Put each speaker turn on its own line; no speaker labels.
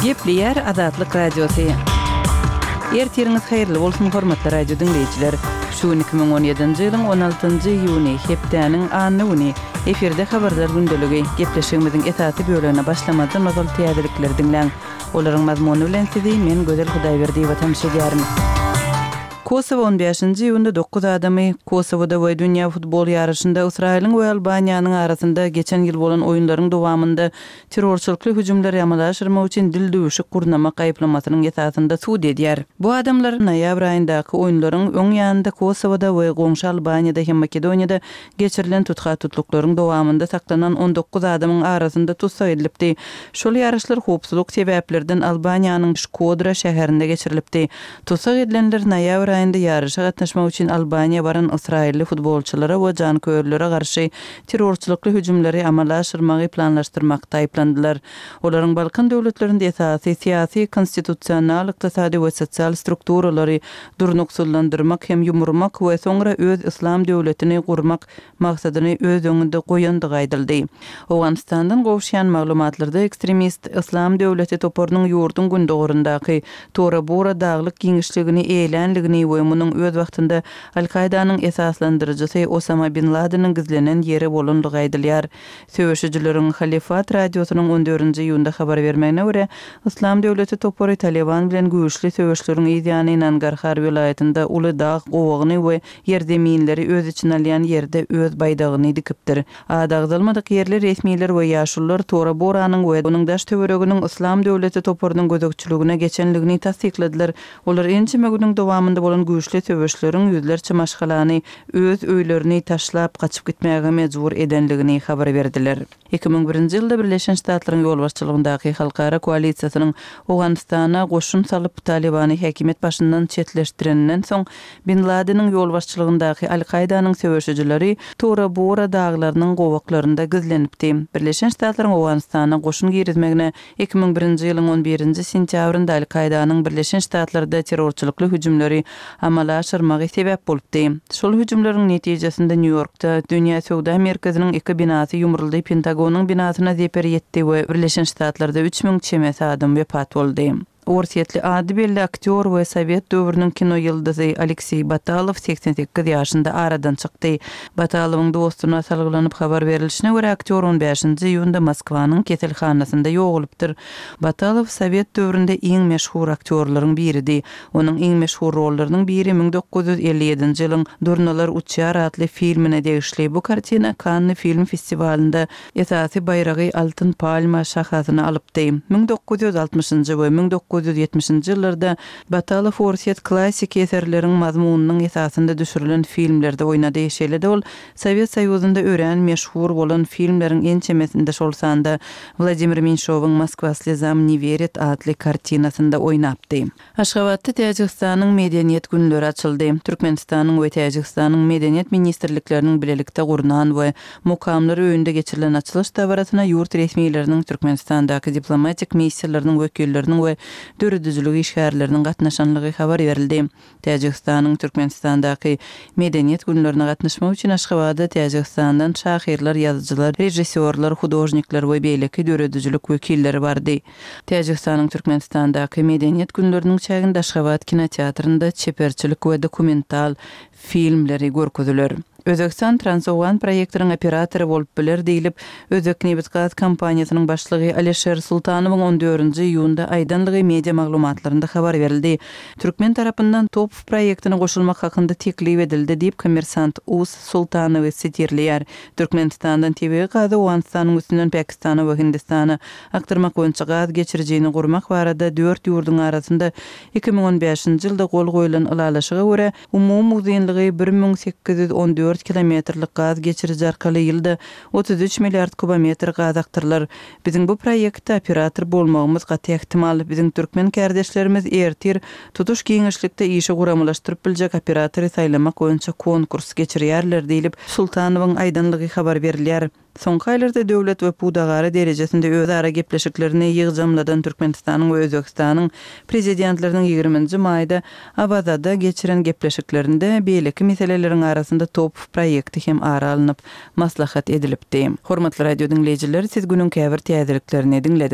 Gepleyer Azatlyk Radiosu. Ertiriniz hayırlı bolsun hormatly radio dinleyijiler. Şu 2017-nji ýylyň 16-njy iýuny hepdeniň anyny güni eferde habarlar gündöligi gepleşigimiziň esasy bölümine başlamadan nozul täzelikler dinleň. Olaryň mazmuny bilen sizi men Gözel Hudaýberdi we şeýärmi. Kosovo 15-nji ýylda 9 adamy Kosovoda we dünýä futbol ýarışynda Israýlyň we Albaniýanyň arasynda geçen ýyl bolan oýunlaryň dowamında terrorçylykly hüjümler ýamalaşdyrmak üçin dil döwüşi gurnamak aýplamasynyň esasynda suud edýär. Bu adamlar noýabr aýyndaky oýunlaryň öň ýanynda Kosovoda we goňşy Albaniýada hem Makedoniýada geçirilen tutgaçlyklaryň dowamında saklanan 19 adamyň arasynda tutsak edilipdi. Şol ýarışlar howpsuzlyk sebäplerden Albaniýanyň Şkodra şäherinde geçirilipdi. Tutsak edilenler noýabr aýynda ýarışa gatnaşmak üçin Albaniýa baran Israýilli futbolçylara we janköýerlere garşy terrorçylykly hüjümleri amalaşdyrmagy planlaşdyrmakda aýplandylar. Olaryň Balkan döwletlerinde esasy syýasy, konstitusional, ykdysady we sosial strukturalary durnuksullandyrmak hem ýumurmak we soňra öz islam döwletini gurmak maksadyny öz öňünde goýandygy aýdyldy. Awganistandan gowşan maglumatlarda ekstremist islam döwleti toporunyň ýurdun gündogurundaky Tora Bora daglyk giňişligini eýlenligini we munyň öz wagtynda Al-Qaidanyň esaslandyrjysy Osama bin Ladenin gizlenen ýeri bolandygy aýdylýar. Söwüşçileriň Halifat radiosynyň 14-nji ýylda habar bermegine görä, Islam döwleti topory Taliban bilen güýçli söwüşleriň ýa-ni Nangarhar vilayetinde uly dağ gowagyny we ýerdeminleri öz içine alýan ýerde öz baýdagyny dikipdir. Adagdalmadyk ýerler resmiler we ýaşullar Tora Boranyň we onuň daş töwereginiň Islam döwleti toporunyň gözekçiligine geçenligini tasdikladiler. Olar ençime günüň dowamında bolan güýçli söwüşleriň ýüzlerçe maşgalany öz öýlerini taşlap gaçyp gitmäge mejbur edenligini habar berdiler. 2001-nji ýylda Birleşen Ştatlaryň ýolbaşçylygyndaky halkara koalisiýasynyň Awganistana goşun salyp Talibany häkimet başyndan çetleşdirenden soň Bin Ladenin ýolbaşçylygyndaky Al-Qaidanyň söwüşçileri Tora Bora daglarynyň gowaklarynda gizlenipdi. Birleşen Ştatlaryň Awganistana goşun girizmegine 2001-nji ýylyň 11-nji sentýabrynda Al-Qaidanyň Birleşen Ştatlarda terrorçylykly hüjümleri amalaşdyrmagy sebäp bolupdy. Şol hüjümleriň netijesinde New Yorkda Dünýä Sowda Merkeziniň 2 binasy ýumruldy, Pentagonyň binasyna zeper ýetdi we Birleşen Ştatlarda 3000 çemesi adam wepat boldy. Orsiýetli ady belli aktyor we Sowet döwrüniň kino ýyldyzy Aleksey Batalow 88 ýaşynda aradan çykdy. Batalowyň dostuna salgylanyp habar berilişine görä aktyor 15-nji ýylda Moskwanyň keselhanasynda ýogulypdyr. Batalow Sowet döwründe iň meşhur aktyorlaryň biridi. Onuň iň meşhur rollarynyň biri 1957-nji ýylyň Durnalar uçýar adly filmine degişli. Bu kartina Cannes film festivalinde esasy baýragy Altyn Palma şahasyny alypdy. 1960-njy we 1970-nji ýyllarda Batalow orsiýet klassik eserleriň mazmunynyň esasynda düşürilen filmlerde oýnady. Şeýle-de ol Sowet Soýuzynda ören meşhur bolan filmleriň ençemesinde şol sanda Vladimir Menshowyň Moskva slezam ne verit adly kartinasynda oýnapdy. Aşgabatda Täjikistanyň medeniýet günleri açyldy. Türkmenistanyň we Täjikistanyň medeniýet ministrlikleriniň bilelikde gurunan we mukamlary öýünde geçirilen açylış dabarasyna ýurt resmiýetleriniň Türkmenistandaky diplomatik missiýalarynyň wekilleriniň we döredüzlügi işgärleriniň gatnaşanlygy habar berildi. Täjikistanyň Türkmenistandaky medeniýet günlerine gatnaşmak üçin Aşgabatda Täjikistandan şahyrlar, ýazyjylar, rejissyorlar, hudojnikler we beýleki döredüzlük wekilleri bardy. Täjikistanyň Türkmenistandaky medeniýet günleriniň çäginde Aşgabat kinoteatrynda çeperçilik we dokumental filmleri görkezdiler. Özbekistan Transowgan proýektynyň operatory bolup biler diýilip, Özbek Nebizgaz kompaniýasynyň başlygy Alişer Sultanowyň 14-nji ýylda aýdanlygy media maglumatlarynda habar berildi. Türkmen tarapyndan top proýektine goşulmak hakynda teklip edildi diýip kommersant Us Sultanowy sitirleýär. Türkmenistandan TV gazy Awganistanyň üstünden Pakistana we Hindistana aktyrmak boýunça gaz geçirjegini gurmak barada 4 ýurdun arasynda 2015-nji ýylda gol goýulan ulalaşyga görä umumy uzunlygy 1814 kilometrlik gaz geçirici arkaly ýylda 33 milliard kubometr gaz aktyrlar. Biziň bu proýektde operator bolmagymyz gaty ihtimal. Biziň türkmen kardeşlerimiz ertir tutuş giňişlikde işi guramlaşdyryp biljek operatory saýlamak boýunça konkurs geçirýärler diýilip Sultanowyň aýdanlygy habar berilýär. Soňky aýlarda döwlet we pudagary derejesinde özara gepleşiklerini ýygjamladan Türkmenistanyň we Özbekistanyň prezidentleriniň 20-nji maýda Abazada geçiren gepleşiklerinde beýleki meseleleriň arasynda top proýekti hem ara alınıp maslahat edilipdi. Hormatly radio dinleýijiler, siz günüň käbir täzeliklerini dinlediniz.